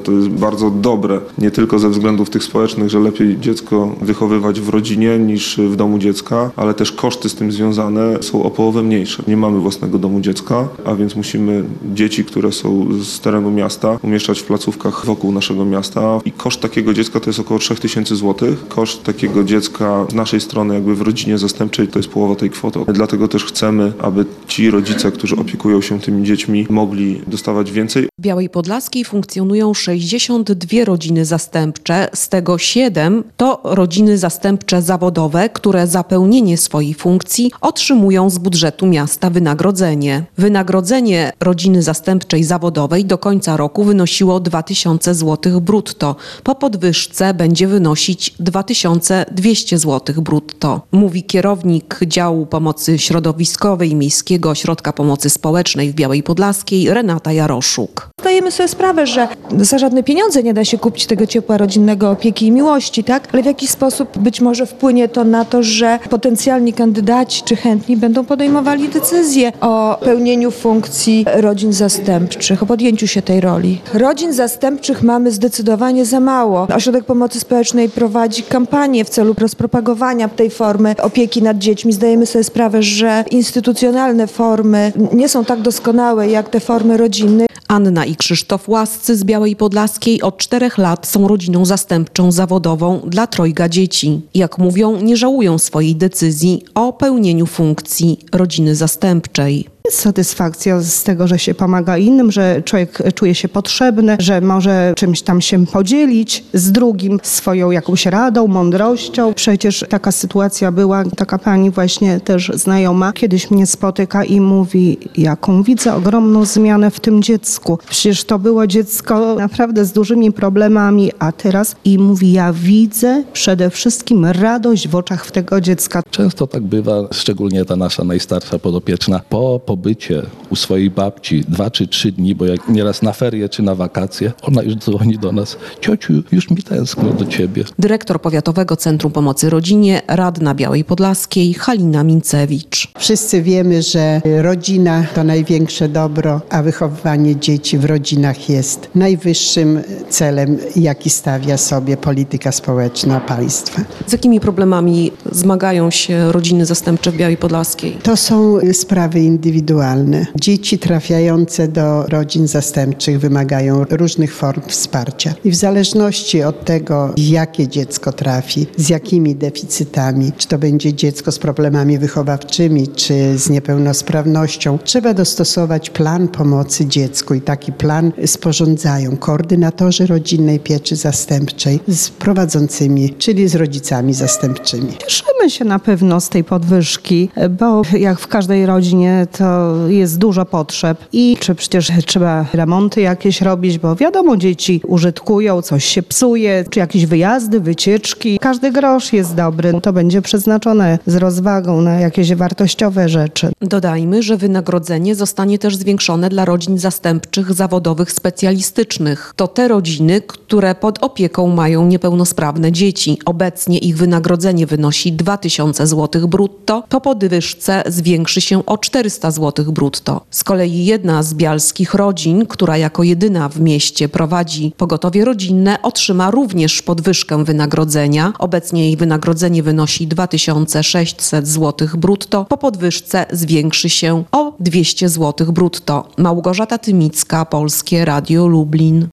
To jest bardzo dobre, nie tylko ze względów tych społecznych, że lepiej dziecko wychowywać w rodzinie niż w domu dziecka, ale też koszty z tym związane są o połowę mniejsze. Nie mamy własnego domu dziecka, a więc musimy dzieci, które są z terenu miasta, umieszczać w placówkach wokół naszego miasta i koszt takiego dziecka to jest około 3000 zł. Koszt takiego dziecka z naszej strony jakby w rodzinie zastępczej to jest połowa tej kwoty. Dlatego też chcemy, aby ci rodzice, którzy opiekują się tymi dziećmi, mogli dostawać więcej. W Białej Podlaskiej funkcjonują 62 rodziny zastępcze, z tego 7 to rodziny zastępcze zawodowe, które za pełnienie swojej funkcji otrzymują z budżetu miasta wynagrodzenie. Wynagrodzenie rodziny zastępczej zawodowej do końca roku wynosiło 2000 zł brutto. Po podwyżce będzie wynosić 2200 zł brutto, mówi kierownik działu pomocy środowiskowej Miejskiego Ośrodka Pomocy Społecznej w Białej Podlaskiej Renata Jaroszuk. Zdajemy sobie sprawę, że za żadne pieniądze nie da się kupić tego ciepła rodzinnego, opieki i miłości, tak? Ale w jakiś sposób być może wpłynie to na to, że potencjalni kandydaci czy chętni będą podejmowali decyzje o pełnieniu funkcji rodzin zastępczych, o podjęciu się tej roli. Rodzin zastępczych mamy zdecydowanie za mało. Ośrodek Pomocy Społecznej prowadzi kampanię w celu rozpropagowania tej formy opieki nad dziećmi. Zdajemy sobie sprawę, że instytucjonalne formy nie są tak doskonałe jak te formy rodzinne. Anna i Krzysztof Łascy z Białej Podlaskiej od 4 lat są rodziną zastępczą zawodową dla 3 dzieci. Jak mówią, nie żałują swojej decyzji o pełnieniu funkcji rodziny zastępczej. Jest satysfakcja z tego, że się pomaga innym, że człowiek czuje się potrzebny, że może czymś tam się podzielić z drugim, swoją jakąś radą, mądrością. Przecież taka sytuacja była, taka pani właśnie też znajoma, kiedyś mnie spotyka i mówi, jaką widzę ogromną zmianę w tym dziecku. Przecież to było dziecko naprawdę z dużymi problemami, a teraz i mówi, ja widzę przede wszystkim radość w oczach tego dziecka. Często tak bywa, szczególnie ta nasza najstarsza podopieczna, po pobycie u swojej babci 2 czy 3 dni, bo jak nieraz na ferie czy na wakacje, ona już dzwoni do nas. Ciociu, już mi tęskno do ciebie. Dyrektor Powiatowego Centrum Pomocy Rodzinie, radna Białej Podlaskiej Halina Mincewicz. Wszyscy wiemy, że rodzina to największe dobro, a wychowywanie dzieci w rodzinach jest najwyższym celem, jaki stawia sobie polityka społeczna państwa. Z jakimi problemami zmagają się rodziny zastępcze w Białej Podlaskiej? To są sprawy indywidualne. Dzieci trafiające do rodzin zastępczych wymagają różnych form wsparcia. I w zależności od tego, jakie dziecko trafi, z jakimi deficytami, czy to będzie dziecko z problemami wychowawczymi, czy z niepełnosprawnością, trzeba dostosować plan pomocy dziecku i taki plan sporządzają koordynatorzy rodzinnej pieczy zastępczej z prowadzącymi, czyli z rodzicami zastępczymi. Cieszymy się na pewno z tej podwyżki, bo jak w każdej rodzinie to jest dużo potrzeb i czy przecież trzeba remonty jakieś robić, bo wiadomo, dzieci użytkują, coś się psuje, czy jakieś wyjazdy, wycieczki. Każdy grosz jest dobry. To będzie przeznaczone z rozwagą na jakieś wartościowe rzeczy. Dodajmy, że wynagrodzenie zostanie też zwiększone dla rodzin zastępczych zawodowych specjalistycznych. To te rodziny, które pod opieką mają niepełnosprawne dzieci. Obecnie ich wynagrodzenie wynosi 2000 zł brutto. Po podwyżce zwiększy się o 400 zł brutto. Z kolei jedna z bialskich rodzin, która jako jedyna w mieście prowadzi pogotowie rodzinne, otrzyma również podwyżkę wynagrodzenia. Obecnie jej wynagrodzenie wynosi 2600 zł brutto. Po podwyżce zwiększy się o 200 zł brutto. Małgorzata Tymicka, Polskie Radio Lublin.